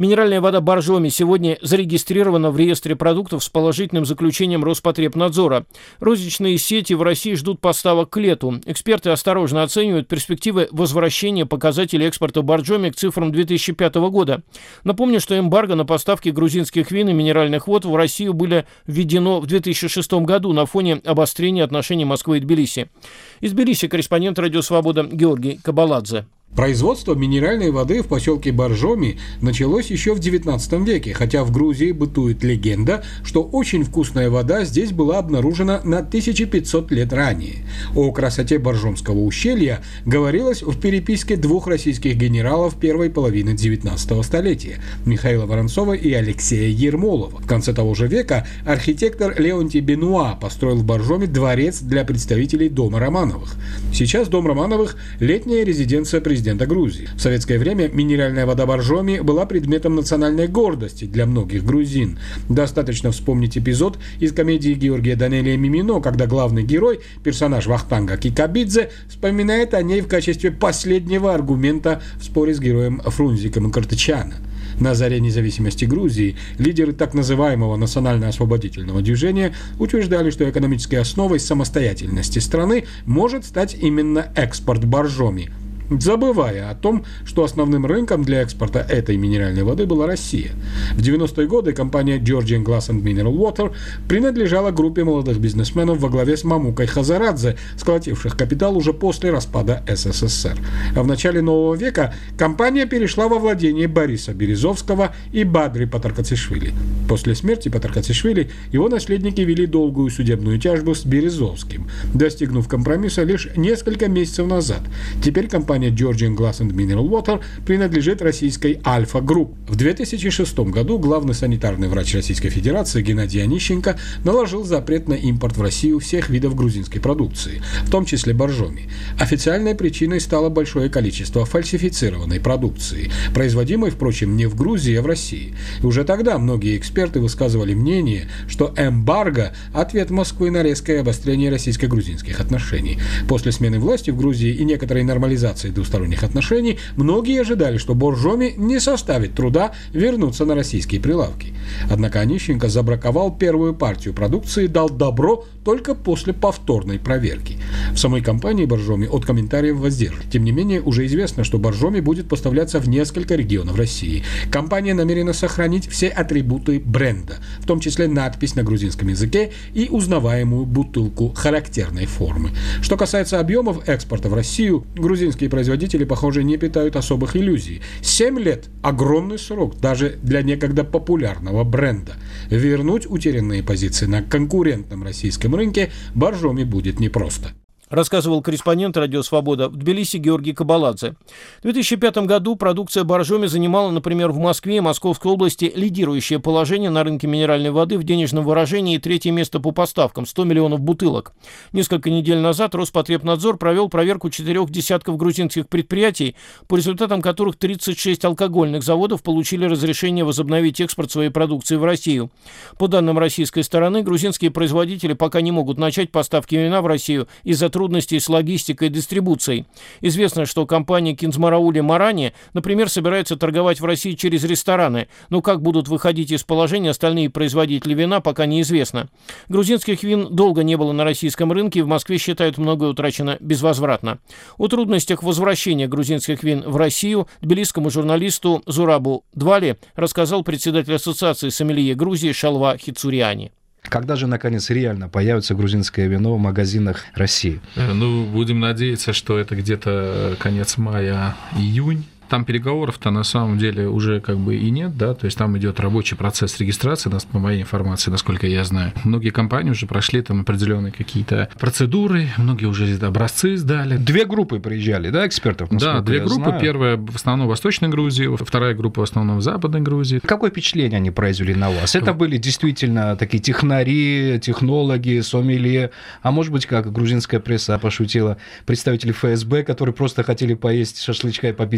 Минеральная вода Боржоми сегодня зарегистрирована в реестре продуктов с положительным заключением Роспотребнадзора. Розничные сети в России ждут поставок к лету. Эксперты осторожно оценивают перспективы возвращения показателей экспорта Боржоми к цифрам 2005 года. Напомню, что эмбарго на поставки грузинских вин и минеральных вод в Россию были введено в 2006 году на фоне обострения отношений Москвы и Тбилиси. Из Тбилиси корреспондент «Радио Свобода» Георгий Кабаладзе. Производство минеральной воды в поселке Боржоми началось еще в XIX веке, хотя в Грузии бытует легенда, что очень вкусная вода здесь была обнаружена на 1500 лет ранее. О красоте Боржомского ущелья говорилось в переписке двух российских генералов первой половины XIX столетия – Михаила Воронцова и Алексея Ермолова. В конце того же века архитектор Леонтий Бенуа построил в Боржоми дворец для представителей дома Романовых. Сейчас дом Романовых – летняя резиденция президента Грузии. В советское время минеральная вода Боржоми была предметом национальной гордости для многих грузин. Достаточно вспомнить эпизод из комедии Георгия Данелия «Мимино», когда главный герой, персонаж Вахтанга Кикабидзе, вспоминает о ней в качестве последнего аргумента в споре с героем Фрунзиком Картычана. На заре независимости Грузии лидеры так называемого национально-освободительного движения утверждали, что экономической основой самостоятельности страны может стать именно экспорт Боржоми, забывая о том, что основным рынком для экспорта этой минеральной воды была Россия. В 90-е годы компания Georgian Glass and Mineral Water принадлежала группе молодых бизнесменов во главе с Мамукой Хазарадзе, сколотивших капитал уже после распада СССР. А в начале нового века компания перешла во владение Бориса Березовского и Бадри Патаркацишвили. После смерти Патаркацишвили его наследники вели долгую судебную тяжбу с Березовским, достигнув компромисса лишь несколько месяцев назад. Теперь компания Georgian Glass and Mineral Water принадлежит российской Альфа Групп. В 2006 году главный санитарный врач Российской Федерации Геннадий Онищенко наложил запрет на импорт в Россию всех видов грузинской продукции, в том числе Боржоми. Официальной причиной стало большое количество фальсифицированной продукции, производимой, впрочем, не в Грузии, а в России. И уже тогда многие эксперты высказывали мнение, что эмбарго – ответ Москвы на резкое обострение российско-грузинских отношений. После смены власти в Грузии и некоторой нормализации двусторонних отношений, многие ожидали, что Боржоми не составит труда вернуться на российские прилавки. Однако Онищенко забраковал первую партию продукции и дал добро только после повторной проверки. В самой компании Боржоми от комментариев воздержан. Тем не менее, уже известно, что Боржоми будет поставляться в несколько регионов России. Компания намерена сохранить все атрибуты бренда, в том числе надпись на грузинском языке и узнаваемую бутылку характерной формы. Что касается объемов экспорта в Россию, грузинские производители, похоже, не питают особых иллюзий. 7 лет – огромный срок даже для некогда популярного бренда. Вернуть утерянные позиции на конкурентном российском рынке Боржоми будет непросто. Рассказывал корреспондент «Радио Свобода» в Тбилиси Георгий Кабаладзе. В 2005 году продукция Боржоми занимала, например, в Москве и Московской области лидирующее положение на рынке минеральной воды в денежном выражении и третье место по поставкам – 100 миллионов бутылок. Несколько недель назад Роспотребнадзор провел проверку 4 десятков грузинских предприятий, по результатам которых 36 алкогольных заводов получили разрешение возобновить экспорт своей продукции в Россию. По данным российской стороны, грузинские производители пока не могут начать поставки вина в Россию из-за трудностей с логистикой и дистрибуцией. Известно, что компания Кинзмараули Марани, например, собирается торговать в России через рестораны, но как будут выходить из положения остальные производители вина, пока неизвестно. Грузинских вин долго не было на российском рынке, и в Москве считают, многое утрачено безвозвратно. О трудностях возвращения грузинских вин в Россию тбилисскому журналисту Зурабу Двали рассказал председатель Ассоциации сомелье Грузии Шалва Хицуриани. Когда же, наконец, реально появится грузинское вино в магазинах России? Будем надеяться, что это где-то конец мая, июнь. Там переговоров-то на самом деле уже как бы и нет, да, то есть там идет рабочий процесс регистрации, по моей информации, насколько я знаю. Многие компании уже прошли там определенные какие-то процедуры, многие уже образцы сдали. 2 группы приезжали, да, экспертов? Да, 2 группы. Знаю. Первая в основном в Восточной Грузии, вторая группа в основном в Западной Грузии. Какое впечатление они произвели на вас? Это были действительно такие технари, технологи, сомелье, а может быть, как грузинская пресса пошутила, представители ФСБ, которые просто хотели поесть шашлычка и попить винца.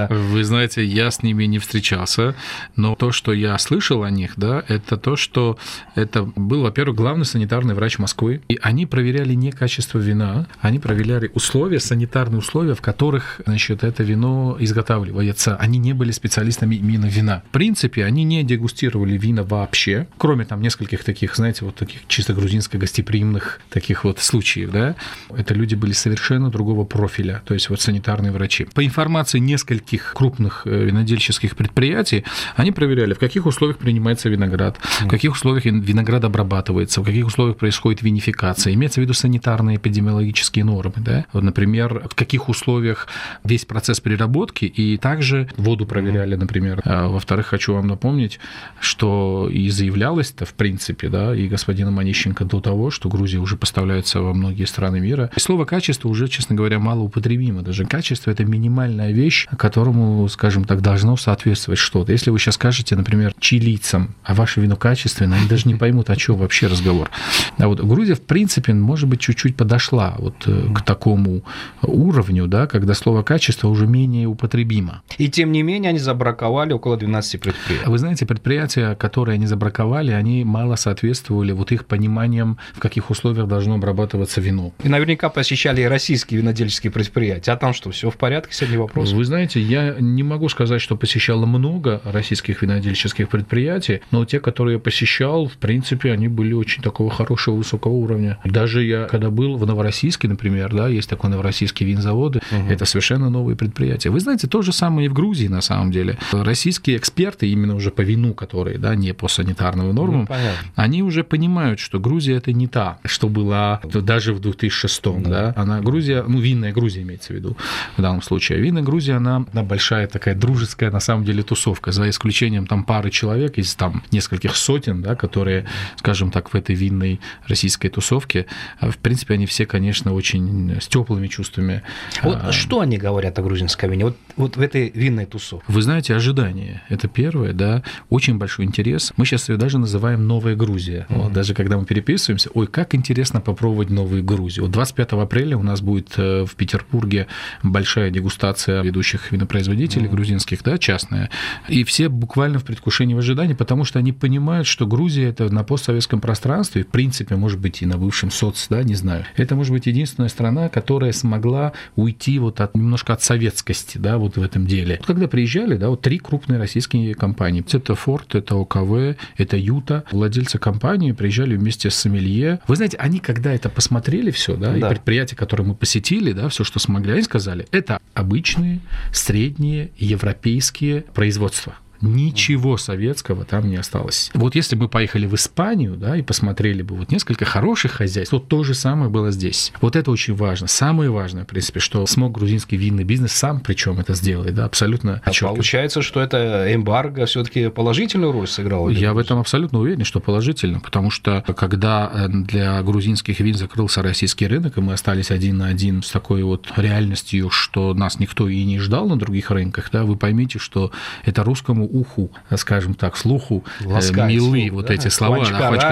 Да. Вы знаете, я с ними не встречался, но то, что я слышал о них, да, это то, что это был, во-первых, главный санитарный врач Москвы, и они проверяли не качество вина, они проверяли условия, санитарные условия, в которых, значит, это вино изготавливается. Они не были специалистами именно вина. В принципе, они не дегустировали вина вообще, кроме там нескольких таких, знаете, вот таких чисто грузинско-гостеприимных таких вот случаев, да. Это люди были совершенно другого профиля, то есть вот санитарные врачи. По информации нескольких крупных винодельческих предприятий, они проверяли, в каких условиях принимается виноград, в каких условиях виноград обрабатывается, в каких условиях происходит винификация. Имеется в виду санитарные эпидемиологические нормы, да. Вот, например, в каких условиях весь процесс переработки, и также воду проверяли, например. Во-вторых, хочу вам напомнить, что и заявлялось-то, в принципе, да, и господином Онищенко до того, что Грузия уже поставляется во многие страны мира. И слово «качество» уже, честно говоря, малоупотребимо. Даже качество – это минимальная вещь, которому, скажем так, должно соответствовать что-то. Если вы сейчас скажете, например, чилийцам, а ваше вино качественное, они даже не поймут, о чем вообще разговор. А вот Грузия, в принципе, может быть, чуть-чуть подошла вот к такому уровню, да, когда слово «качество» уже менее употребимо. И тем не менее они забраковали около 12 предприятий. Вы знаете, предприятия, которые они забраковали, они мало соответствовали вот их пониманиям, в каких условиях должно обрабатываться вино. И наверняка посещали и российские винодельческие предприятия. А там что, все в порядке? Сегодня вопрос. Вы знаете, я не могу сказать, что посещало много российских винодельческих предприятий, но те, которые я посещал, в принципе, они были очень такого хорошего, высокого уровня. Даже я, когда был в Новороссийске, например, да, есть такой Новороссийский винзаводы, это совершенно новые предприятия. Вы знаете, то же самое и в Грузии, на самом деле. Российские эксперты, именно уже по вину, которые, да, не по санитарным нормам, они уже понимают, что Грузия – это не та, что была даже в 2006-м, да. Она, Грузия, ну, винная Грузия имеется в виду в данном случае. Винная Грузия, она большая такая дружеская, на самом деле, тусовка, за исключением там пары человек из там нескольких сотен, да, которые, скажем так, в этой винной российской тусовке, в принципе, они все, конечно, очень с теплыми чувствами. Вот что они говорят о грузинской вине? Вот в этой винной тусовке. Вы знаете, ожидания. Это первое, да, очень большой интерес. Мы сейчас ее даже называем «Новая Грузия». Вот, даже когда мы переписываемся, ой, как интересно попробовать новую Грузию. Вот 25 апреля у нас будет в Петербурге большая дегустация ведущих винопроизводителей грузинских, да, частная. И все буквально в предвкушении, в ожидании, потому что они понимают, что Грузия – это на постсоветском пространстве, в принципе, может быть, и на бывшем СОЦ, да, не знаю. Это, может быть, единственная страна, которая смогла уйти вот немножко от советскости, да, вот в этом деле. Когда приезжали, да, вот 3 крупные российские компании. Это Форд, это ОКВ, это Юта. Владельцы компании приезжали вместе с сомелье. Вы знаете, они когда это посмотрели все, да, и предприятия, которые мы посетили, да, все, что смогли, они сказали, это обычные, средние, европейские производства. Ничего советского там не осталось. Вот если бы мы поехали в Испанию, да, и посмотрели бы вот несколько хороших хозяйств, то то же самое было здесь. Вот это очень важно. Самое важное, в принципе, что смог грузинский винный бизнес сам, причем это сделать, да, абсолютно отчетливо. Получается, что это эмбарго все-таки положительную роль сыграло? Я в этом абсолютно уверен, что положительно, потому что когда для грузинских вин закрылся российский рынок, и мы остались один на один с такой вот реальностью, что нас никто и не ждал на других рынках, да, вы поймите, что это русскому уху, скажем так, слуху милы вот эти слова,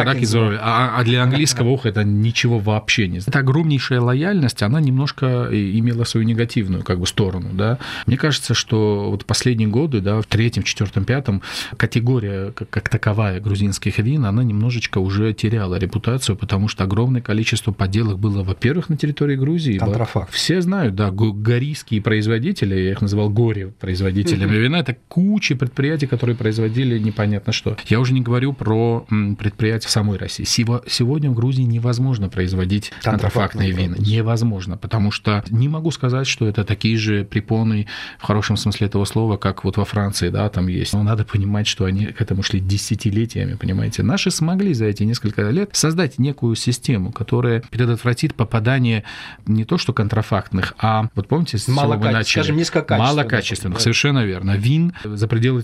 а для английского уха это ничего вообще не. Это огромнейшая лояльность, она немножко имела свою негативную как бы сторону, да. Мне кажется, что вот последние годы, да, в 3-м, 4-м, 5-м категория как таковая грузинских вин, она немножечко уже теряла репутацию, потому что огромное количество подделок было, во-первых, на территории Грузии. Контрафакт. Все знают, да, горийские производители, я их называл горе-производителями вина, это куча предприятий, которые производили непонятно что. Я уже не говорю про предприятия в самой России. Сегодня в Грузии невозможно производить контрафактные вина. Невозможно, потому что не могу сказать, что это такие же препоны, в хорошем смысле этого слова, как вот во Франции, да, там есть. Но надо понимать, что они к этому шли десятилетиями, понимаете. Наши смогли за эти несколько лет создать некую систему, которая предотвратит попадание не то что контрафактных, а вот помните, с чего мы начали? Скажем, низкокачественных. Малокачественных, совершенно верно. Вин за пределы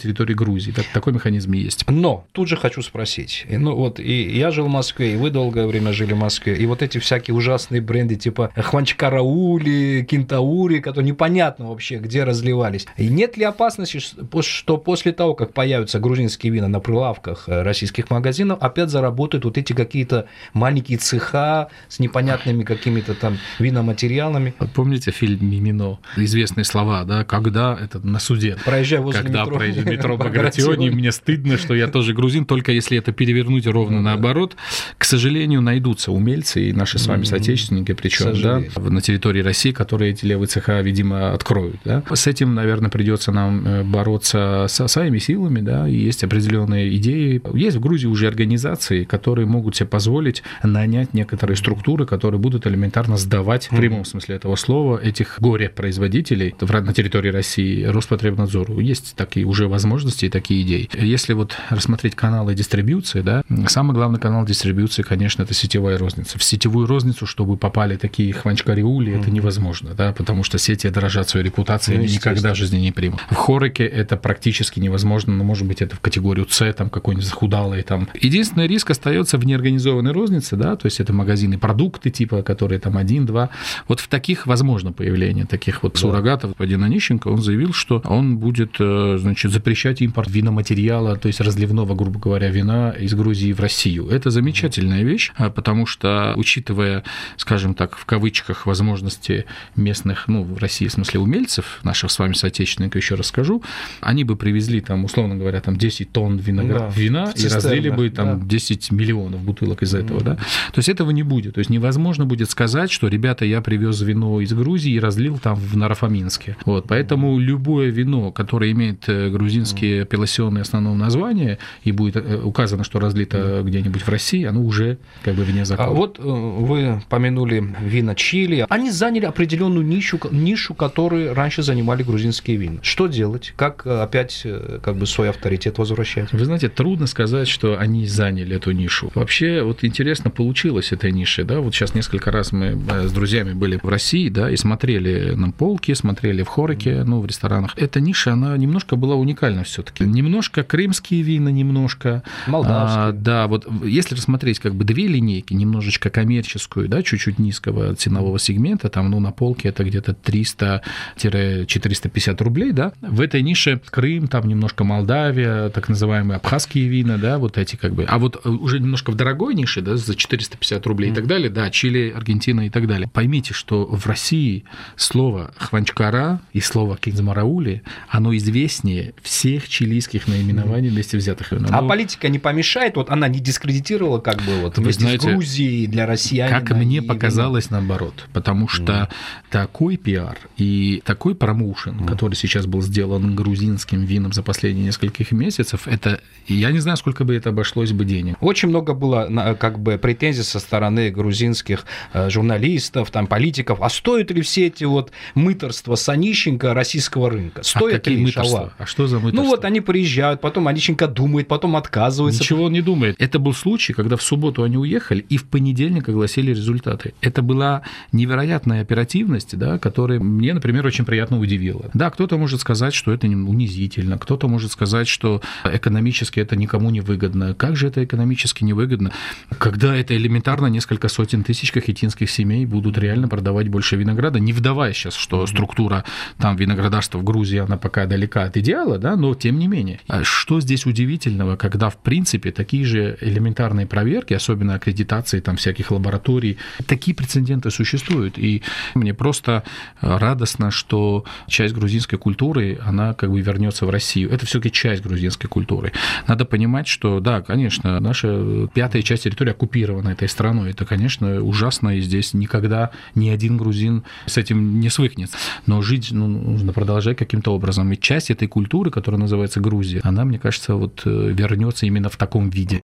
территории Грузии. Такой механизм и есть. Но тут же хочу спросить. Ну вот и я жил в Москве, и вы долгое время жили в Москве, и вот эти всякие ужасные бренды типа Хванчкараули, Кинтаури, которые непонятно вообще, где разливались. И нет ли опасности, что после того, как появятся грузинские вина на прилавках российских магазинов, опять заработают вот эти какие-то маленькие цеха с непонятными какими-то там виноматериалами? Помните фильм «Мимино»? Известные слова, да, когда это на суде. Проезжая возле когда метро. проезжаю метро Багратиони, мне стыдно, что я тоже грузин, только если это перевернуть ровно наоборот. К сожалению, найдутся умельцы, и наши с вами соотечественники, причем да, на территории России, которые эти левые цеха, видимо, откроют. Да. С этим, наверное, придется нам бороться со своими силами, да, и есть определенные идеи. Есть в Грузии уже организации, которые могут себе позволить нанять некоторые структуры, которые будут элементарно сдавать, в прямом смысле этого слова, этих горе-производителей на территории России Роспотребнадзору. Есть такие уже возможности и такие идеи. Если вот рассмотреть каналы дистрибьюции, да, самый главный канал дистрибьюции, конечно, это сетевая розница. В сетевую розницу, чтобы попали такие хванчкариули, это невозможно, да, потому что сети дорожат своей репутацией, они никогда в жизни не примут. В Хореке это практически невозможно, но, может быть, это в категорию С, там, какой-нибудь захудалый, там. Единственный риск остается в неорганизованной рознице, да, то есть это магазины продукты, типа, которые там 1-2. Вот в таких возможно появление таких вот суррогатов. Господин Онищенко, он заявил, что он будет, значит, запрещать импорт виноматериала, то есть разливного, грубо говоря, вина из Грузии в Россию. Это замечательная вещь, потому что, учитывая, скажем так, в кавычках, возможности местных, ну, в России, в смысле, умельцев, наших с вами соотечественников, еще раз скажу, они бы привезли, там, условно говоря, там 10 тонн вина и разлили бы там 10 миллионов бутылок из этого, да. То есть этого не будет. То есть невозможно будет сказать, что, ребята, я привез вино из Грузии и разлил там в Нарафаминске. Вот, поэтому любое вино, которое имеет грузинские апелляционные основные названия и будет указано, что разлито где-нибудь в России, оно уже как бы вне закона. А вот вы помянули вина Чили. Они заняли определенную нишу, которую раньше занимали грузинские вина. Что делать? Как опять как бы свой авторитет возвращать? Вы знаете, трудно сказать, что они заняли эту нишу. Вообще, вот интересно получилось этой нише, да, вот сейчас несколько раз мы с друзьями были в России, да, и смотрели на полки, смотрели в Хореке, ну, в ресторанах. Эта ниша, она немножко была уникальна все-таки. Немножко крымские вина, немножко... Молдавские. Да, вот если рассмотреть как бы две линейки, немножечко коммерческую, да, чуть-чуть низкого ценового сегмента, там, ну, на полке это где-то 300-450 рублей, да, в этой нише Крым, там немножко Молдавия, так называемые абхазские вина, да, вот эти как бы, а вот уже немножко в дорогой нише, да, за 450 рублей и так далее, да, Чили, Аргентина и так далее. Поймите, что в России слово хванчкара и слово кинзмараули, оно известнее всех чилийских наименований вместе взятых. А политика не помешает, вот она не дискредитировала как бы вот вы знаете, с Грузией для россиян. Как мне показалось, наоборот, потому что такой пиар и такой промоушен, который сейчас был сделан грузинским вином за последние нескольких месяцев, это, я не знаю, сколько бы это обошлось бы денег. Очень много было как бы претензий со стороны грузинских журналистов, там, политиков. А стоят ли все эти вот мыторства с Онищенко российского рынка? Стоят какие ли мыторства? А что за мыторство? Ну вот они приезжают, потом Онищенко думает, потом отказывается. Ничего он не думает. Это был случай, когда в субботу они уехали и в понедельник огласили результаты. Это была невероятная оперативность, да, которая мне, например, очень приятно удивила. Да, кто-то может сказать, что это унизительно, кто-то может сказать, что экономически это никому не выгодно. Как же это экономически невыгодно, когда это элементарно несколько сотен тысяч кахетинских семей будут реально продавать больше винограда, не вдавая сейчас, что структура там виноградарства в Грузии, она пока далека от идеала, да, но тем не менее. Что здесь удивительного, когда, в принципе, такие же элементарные проверки, особенно аккредитации там всяких лабораторий, такие прецеденты существуют. И мне просто радостно, что часть грузинской культуры, она как бы вернется в Россию. Это все-таки часть грузинской культуры. Надо понимать, что, да, конечно, наша пятая часть территории оккупирована этой страной. Это, конечно, ужасно, и здесь никогда ни один грузин с этим не свыкнется. Но жить нужно продолжать каким-то образом. И часть этой культуры, которая называется Грузия, она, мне кажется, вот вернется именно в таком виде.